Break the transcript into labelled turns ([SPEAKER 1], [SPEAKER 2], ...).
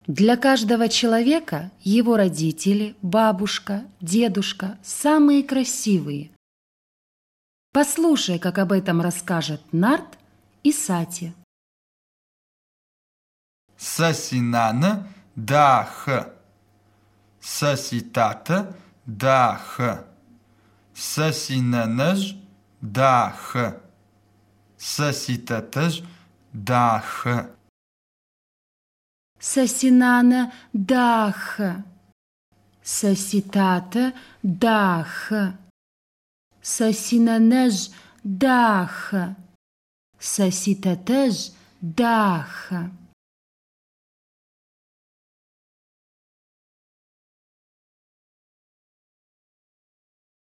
[SPEAKER 1] Для каждого человека его родители, бабушка, дедушка самые красивые. Послушай, как об этом расскажет Нарт и Сати.
[SPEAKER 2] Să si nană, дахă. Să si tată, дахă. Să si nănăj, дахă. Să si tătăj, дахă.
[SPEAKER 1] Să si nană, дахă. Să si tată, дахă. Să si nănăj, дахă. Să si tătăj, дахă.